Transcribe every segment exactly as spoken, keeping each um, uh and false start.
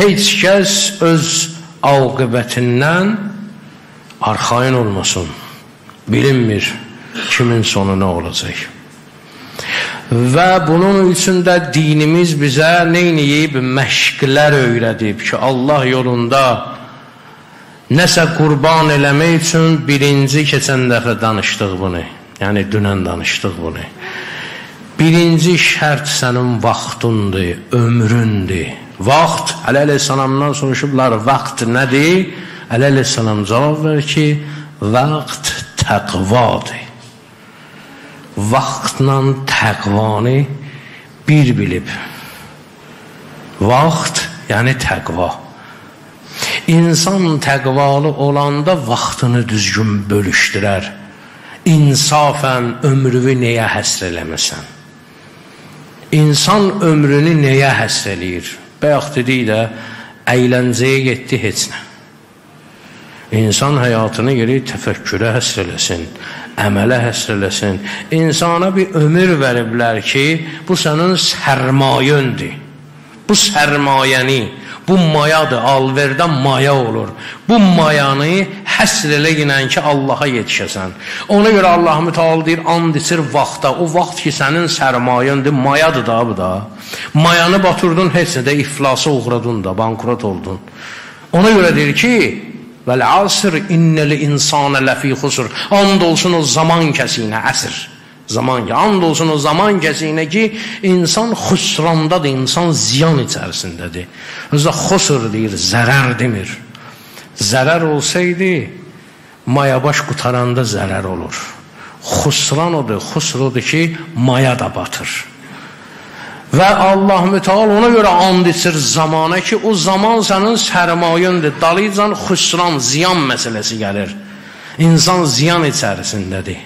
heç kəs öz aqibətindən arxayın olmasın. Bilinmir kimin sonu nə olacaq. Və bunun üçün də dinimiz bizə neyniyib? Məşqlər öyrədib ki, Allah yolunda nəsə qurban eləmək üçün birinci keçən dəfə danışdıq bunu. Yəni dünən danışdıq bunu. Birinci şərt sənin vaxtındır, ömründür. Vaxt, Əli əleyhissalamdan soruşublar, vaxt nədir? Əli əleyhissalam cavab verir ki, vaxt təqvadır. Vaxtla təqvanı bir bilib. Vaxt, yəni təqva. İnsan təqvalı olanda vaxtını düzgün bölüşdürər. İnsafən ömrünü nəyə həsr eləməsən? İnsan ömrünü nəyə həsr eləyir? Bayaq dedik də, əyləncəyə getdi heç nə. İnsan həyatını geri təfəkkürə həsr eləsin, əmələ həsr eləsin. İnsana bir ömür veriblər ki, bu sənin sərmayəndir. Bu sərmayəni, bu mayadır, alverdən maya olur. Bu mayanı həsr eləyinən ki, Allaha yetişəsən. Ona görə Allah Müteala deyir, and içir vaxta. O vaxt ki, sənin sərmayəndir, mayadır da bu da. Mayanı batırdın, heç nədə iflasa uğradın da, bankrat oldun. Ona görə deyir ki, vəl-əsr innəl insana ləfi xusr. And olsun o zaman kəsinə, əsr. Zaman, and olsun o zaman kəsinə ki, insan xusrandadır, insan ziyan içərisindədir. Özdə xusr deyir, zərər demir. Zərər olsaydı, mayabaş qutaranda zərər olur. Xusran odur, xusr odur ki, maya da batır. Və Allah Müteala ona görə and içir zamana ki, o zaman sənin sərmayəndir. Dalıcan xüsran, ziyan məsələsi gəlir. İnsan ziyan içərisindədir.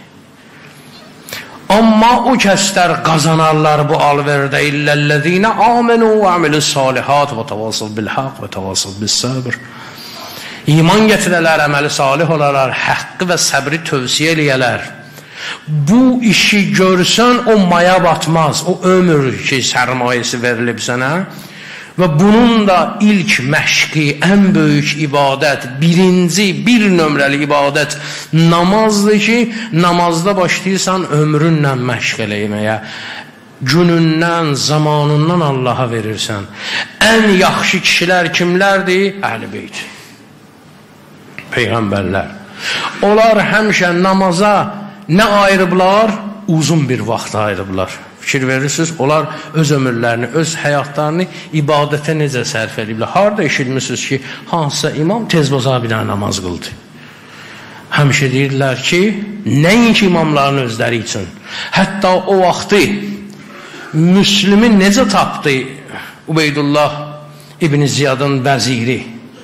Amma o kəslər qazanarlar bu alverdə illəllezine amenu və amilus salihat və təvasıl bil haqq və təvasıl bis səbr. İman gətirələr, əməli salih olarlar, haqqı və səbri tövsiyə eləyələr. Bu işi görsən, o maya batmaz, o ömür ki, sərmayəsi verilib sənə və bunun da ilk məşqi, ən böyük ibadət, birinci, bir nömrəli ibadət namazdır ki, namazda başlayırsan ömrünlə məşq eləməyə, günündən, zamanından Allaha verirsən. Ən yaxşı kişilər kimlərdir? Əhl-i Beyt, Peyğəmbərlər. Onlar həmişə namaza nə ayırıblar? Uzun bir vaxt ayırıblar. Fikir verirsiniz, onlar öz ömürlərini, öz həyatlarını ibadətə necə sərf ediblər? Harada eşitmişsiniz ki, hansısa imam tez boza bir namaz qıldı? Həmişə deyirlər ki, nəinki imamların özləri üçün. Hətta o vaxtı Müslümi necə tapdı Ubeydullah İbn Ziyadın vəziri?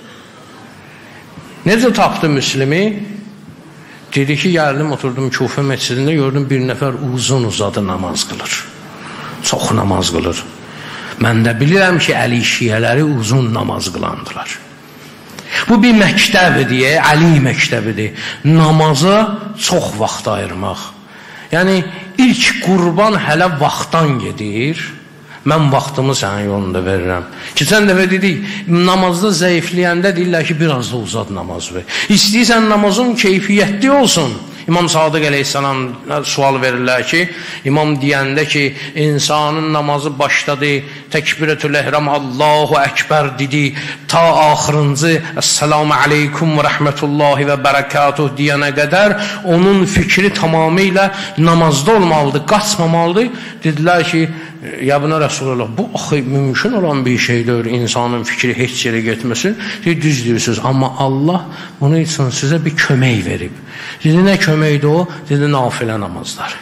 Necə tapdı Müslümi? Dedi ki, gəldim, oturdum Kufə məscidində, gördüm bir nəfər uzun uzadı namaz qılır. Çox namaz qılır. Mən də bilirəm ki, Əli şiyələri uzun namaz qılandılar. Bu bir məktəbidir, Əli məktəbidir. Namaza çox vaxt ayırmaq. Yəni, ilk qurban hələ vaxtdan gedir. Mən vaxtımı sənin yolunda verirəm. Keçən dəfə dedik, namazda zəifləyəndə deyirlər ki, biraz da uzad namaz ver. İstəyirsən namazın keyfiyyətli olsun. İmam Sadiq əleyhissalam sual verirlər ki, imam deyəndə ki, insanın namazı başladı, təkbirətül ehram, Allahu Əkbər dedi, ta axırıncı, Əssəlamu aleykum və rəhmətullahi və bərəkatuh deyənə qədər, onun fikri tamamilə namazda olmalıdır, qaçmamalıdır. Dedilər ki, ya buna Resulullah, bu axı mümkün olan bir şeydir, insanın fikri heç yerə getməsin. Deyir, düz deyirsiniz, amma Allah bunun üçün sizə bir kömək verib. Dedi, nə köməkdir o? Dedi, nafilə namazlar.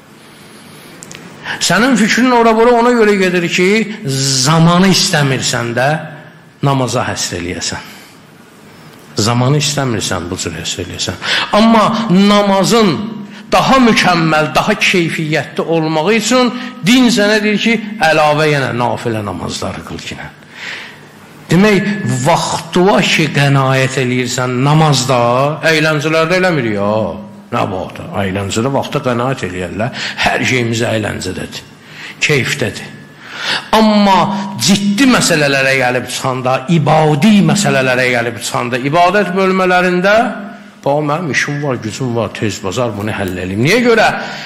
Sənin fikrin ora-bura ona görə gedir ki, zamanı istəmirsən də namaza həsr eləyəsən. Zamanı istəmirsən, bu cür həsr eləyəsən. Amma namazın daha mükəmməl, daha keyfiyyətli olmağı üçün din sənə deyir ki, əlavə yenə nafilə namazları qıl ki. Demək, vaxtıva ki, qənaət eləyirsən namazda, əyləncələrdə eləmir ya. Nə vaxtda? Əyləncədə vaxta qənaət eləyərlər. Hər şeyimiz əyləncədədir, keyfdədir. Amma ciddi məsələlərə gəlib çıxanda, ibadi məsələlərə gəlib çıxanda, ibadət bölmələrində bax, mənim işim var, gücüm var, tez bazar bunu həll edeyim. Niyə görə?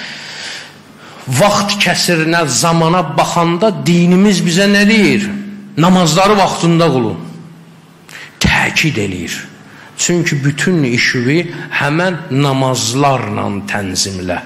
Vaxt kəsirinə, zamana baxanda dinimiz bizə nə deyir? Namazları vaxtında qılın. Təkid eləyir. Çünki bütün işi həmən namazlarla tənzimlə.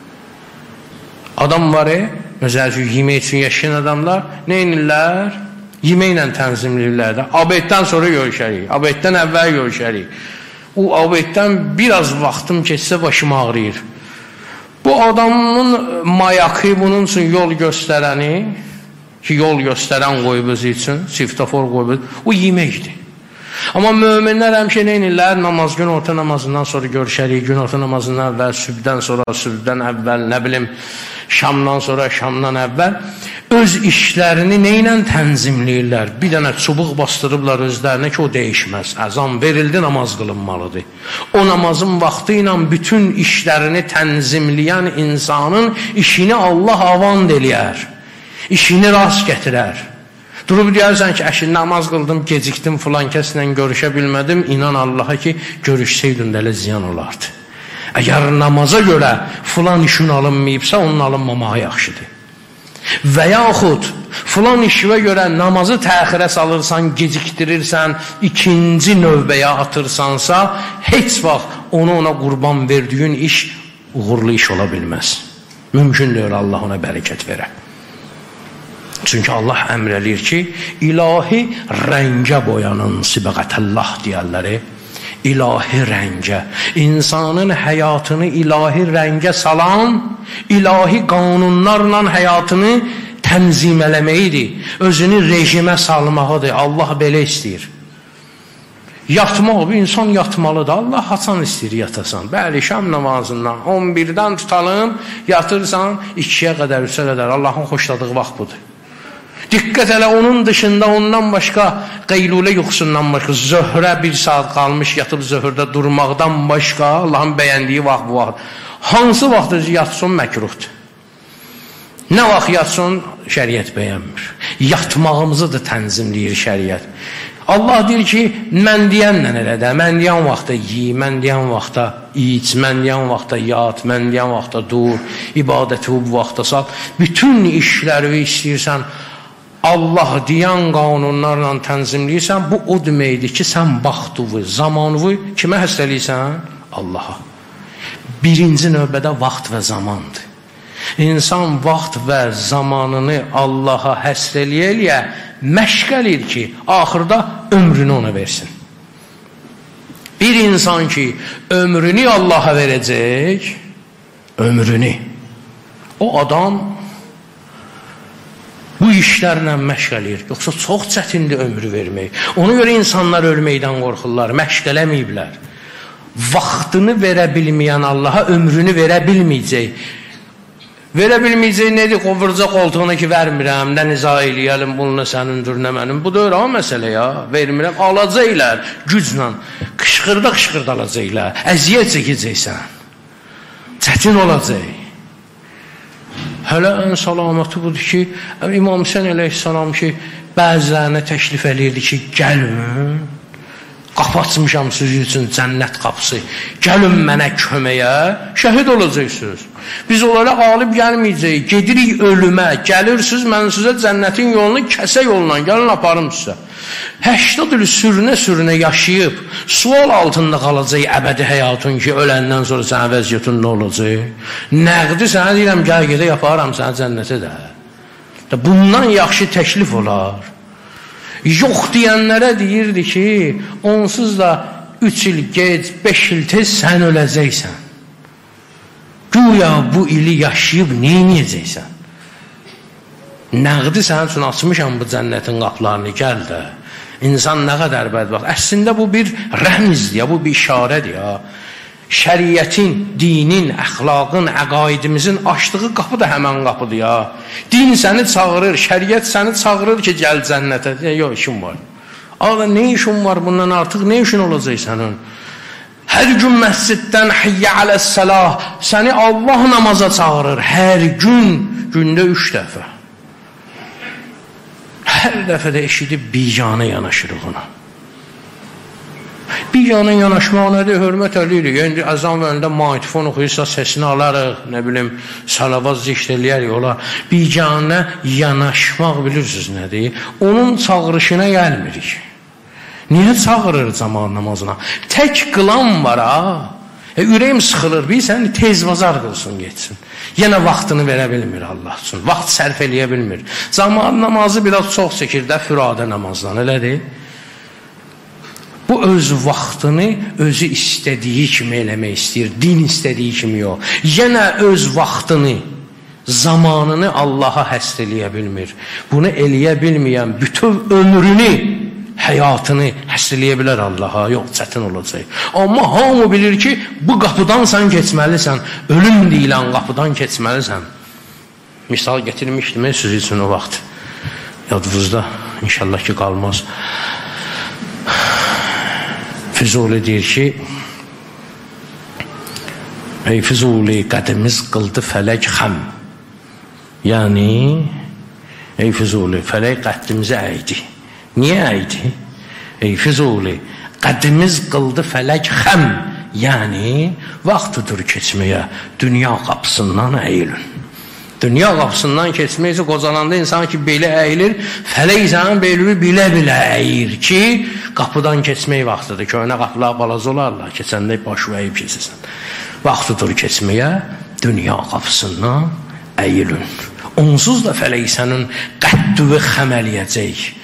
Adam var, e? Məsəl üçün, yemək üçün yaşayan adamlar nə edirlər? Yeməklə tənzimləyirlər də. Abeddən sonra görüşərik, abeddən əvvəl görüşərik. O abeddən biraz vaxtım keçsə başım ağrıyır. Bu adamın mayakı bunun üçün yol göstərəni, ki yol göstərən qoyub özü üçün, siftafor qoyub, o yeməkdir. Amma möminlər həmişə nə edirlər? Namaz, gün orta namazından sonra görüşərik, gün orta namazından əvvəl, sübdən sonra, sübdən əvvəl, nə bilim, şamdan sonra, şamdan əvvəl öz işlərini nə ilə tənzimləyirlər? Bir dənə çubuq bastırıblar özlərinə ki, o dəyişməz. Əzan verildi, namaz qılınmalıdır. O namazın vaxtı ilə bütün işlərini tənzimləyən insanın işini Allah avand eləyər, işini rast gətirər. Durub deyərsən ki, əşin namaz qıldım, gecikdim, filan kəslə görüşə bilmədim, inan Allaha ki, görüşsəydin də elə ziyan olardı. Əgər namaza görə filan işin alınmayıbsa, onun alınmamağı yaxşıdır. Və yaxud filan işvə görə namazı təxirə salırsan, gecikdirirsən, ikinci növbəyə atırsansa, heç vaxt onu ona qurban verdiyin iş uğurlu iş ola bilməz. Mümkün deyil, Allah ona bərəkət verər. Çünki Allah əmr eləyir ki, ilahi rəngə boyanın sibğətəllah deyərləri. İlahi rəngə, insanın həyatını ilahi rəngə salan, ilahi qanunlarla həyatını tənzim eləməyidir, özünü rejimə salmağıdır. Allah belə istəyir. Yatmaq, bir insan yatmalıdır. Allah haçan istəyir yatasan. Bəli, şam namazından on birdən tutalım, yatırsan ikiyə qədər, üçə qədər. Allahın xoşladığı vaxt budur. Diqqət elə, onun dışında ondan başqa qeylulə yuxusundan başqa, zöhrə bir saat qalmış yatıb zöhrdə durmaqdan başqa Allahın bəyəndiyi vaxt bu vaxt. Hansı vaxt yatsın məkruhdur? Nə vaxt yatsın şəriət bəyənmir. Yatmağımızı da tənzimləyir şəriət. Allah deyir ki, mən deyənlə elə də, mən deyən vaxtda yiy, mən deyən vaxtda iç, mən deyən vaxtda yat, mən deyən vaxtda dur, ibadəti bu vaxtda sal. Bütün işləri istəyirsən, Allah deyən qanunlarla tənzimləyirsən, bu o deməkdir ki, sən vaxtını, zamanını kimə həstələyirsən? Allaha. Birinci növbədə vaxt və zamandır. İnsan vaxt və zamanını Allaha həsr eləyə-eləyə məşq eləyir ki, axırda ömrünü ona versin. Bir insan ki, ömrünü Allaha verəcək, ömrünü, o adam bu işlərlə məşq eləyir. Yoxsa çox çətindir ömrü vermək. Ona görə insanlar ölməkdən qorxurlar, məşq eləməyiblər. Vaxtını verə bilməyən Allaha ömrünü verə bilməyəcək. Verə bilməyəcək nədir? Qovurca qoltuğuna ki, vermirəm, nə nizah eləyəlim, bununla sənindir, nə mənim. Bu da öyle ama məsələ ya, vermirəm, alacaqlar, güclə, qışqırda-qışqırda alacaqlar, əziyyət çəkəcəksən, çətin olacaq. Hələ ən salamatı budur ki, İmam Hüseyin əleyhissalam ki, bəzilərinə təklif eləyirdi ki, gəlin, qapı açmışam sizin üçün cənnət qapısı, gəlin mənə köməyə, şəhid olacaqsınız. Biz onlara qalib gəlməyəcəyik, gedirik ölümə, gəlirsiniz, mən sizə cənnətin yolunu kəsə yolla, gəlin aparım sizə. Həştad il sürünə-sürünə yaşayıb, sual altında qalacaq əbədi həyatın ki, öləndən sonra sənə vəziyyətin nə olacaq? Nəqdi sənə deyirəm, gəl gedə yaparam sənə cənnətə də. Bundan yaxşı təklif olar. Yox deyənlərə deyirdi ki, onsuz da üç il gec, beş il tez sən öləcəksən. Güya bu ili yaşayıb neyniyəcəksən? Nəqdi sənin üçün açmışam bu cənnətin qapılarını, gəl də. İnsan nə qədər bədbaxt. Əslində bu bir rəmzdir ya, bu bir işarədir ya. Şəriyyətin, dinin, əxlaqın, əqaidimizin açdığı qapı da həmən qapıdır ya. Din səni çağırır, şəriyyət səni çağırır ki, gəl cənnətə. Yox, işin var. Ağda nə işin var bundan artıq, nə işin olacaq sənin? Hər gün məsciddən hiyyə aləs-səlah, səni Allah namaza çağırır, hər gün, gündə üç dəfə. hər dəfə də eşidib biganə yanaşırıq ona. Biganə yanaşmaq nədir? Hörmət eləyirik. Yəni, əzan verəndə mikrofon oxuyursa səsini alarıq, nə bilim, salavat zikr eləyərik ola. Biganə yanaşmaq bilirsiniz nədir? Onun çağırışına gəlmirik. Niyə çağırır cəmaət namazına? Tək qılan var ha. E, ürəyim sıxılır, bilsən, tez bazar qılsın, geçsin. Yenə vaxtını verə bilmir Allah üçün. Vaxt sərf eləyə bilmir. Cəmaət namazı biraz çox çəkir də füradə namazdan, elədir? Bu öz vaxtını özü istədiyi kimi eləmək istəyir. Din istədiyi kimi yox. Yenə öz vaxtını, zamanını Allaha həsr eləyə bilmir. Bunu eləyə bilməyən bütün ömrünü, həyatını həsr eləyə bilər Allaha. Yox, çətin olacaq. Amma hamı bilir ki, bu qapıdan sən keçməlisən. Ölüm deyilən qapıdan keçməlisən. Misal getirmişdim siz üçün o vaxt. Yadınızda inşallah ki qalmaz. Füzuli deyir ki, ey Füzuli, qədimiz qıldı fələk xəm. Yəni, ey Füzuli, fələk qəddimizi əydi. Niyə əydi? Ey Füzuli, qədimiz qıldı fələk xəm. Yəni, vaxtıdır keçməyə dünya qapısından əyilin. Dünya qapısından keçməksə qocalanda insan ki, belə əyilir, fələk sənin beylülü bilə-bilə əyir ki, qapıdan keçmək vaxtıdır. Köynə qapılar balaca olarlar, keçəndə başı əyib keçəsən. Vaxtıdır keçməyə dünya qapısından əyilin. Onsuz da fələk sənin qəddüvü xəm eləyəcək.